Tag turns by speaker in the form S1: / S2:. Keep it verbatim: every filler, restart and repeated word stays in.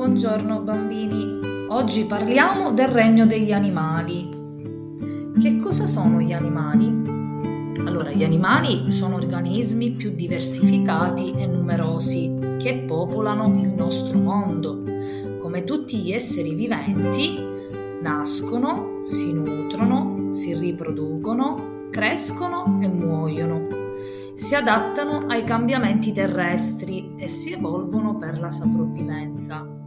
S1: Buongiorno bambini, oggi parliamo del regno degli animali. Che cosa sono gli animali? Allora, gli animali sono organismi più diversificati e numerosi che popolano il nostro mondo. Come tutti gli esseri viventi, nascono, si nutrono, si riproducono, crescono e muoiono. Si adattano ai cambiamenti terrestri e si evolvono per la sopravvivenza.